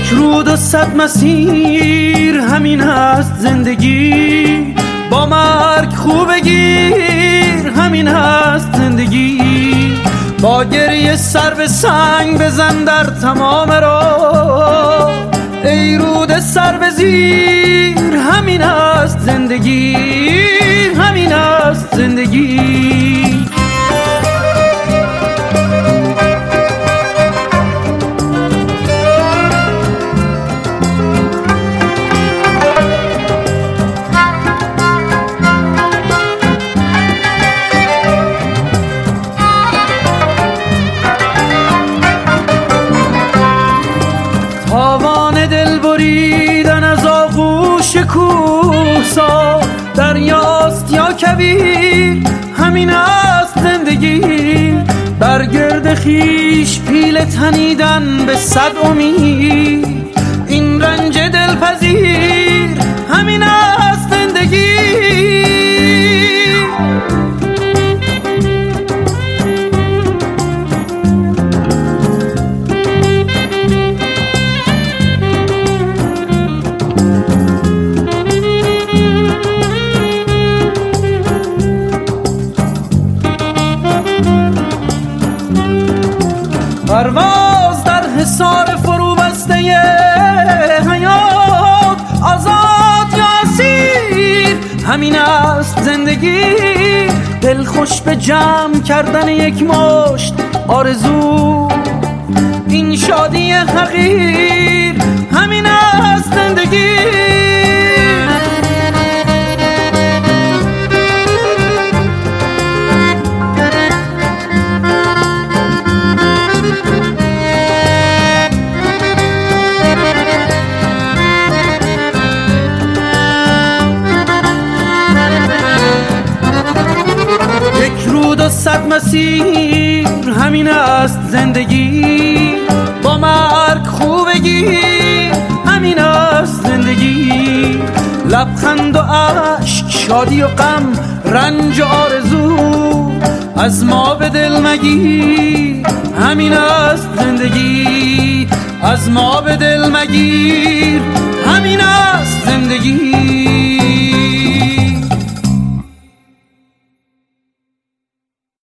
رود و 100 مسیر، همین است زندگی. با مرگ خوب بگیر، همین است زندگی. با گریه سر به سنگ بزن در تمام راه، ای رود سر به زیر، همین است زندگی، همین است زندگی. تاوان دل بریدن از آغوش کوهسار، دریاست یا کویر، همین است زندگی. بر گرد خویش پیله تنیدن به 100 امید، این رنج دلپذیر، همین است زندگی. پرواز در حصار فرو بسته حیات، آزاد یا اسیر، همین است زندگی. دل خوش به جمع کردن یک مشت آرزو، این شادی حقیر، همین است زندگی. رود و 100 مسیر، همین است زندگی. با مرگ خوب بگیر، همین است زندگی. لبخند و اشک، شادی و غم، رنج و آرزو، از ما به دل مگیر، همین است زندگی. از ما به دل مگیر، همین است زندگی.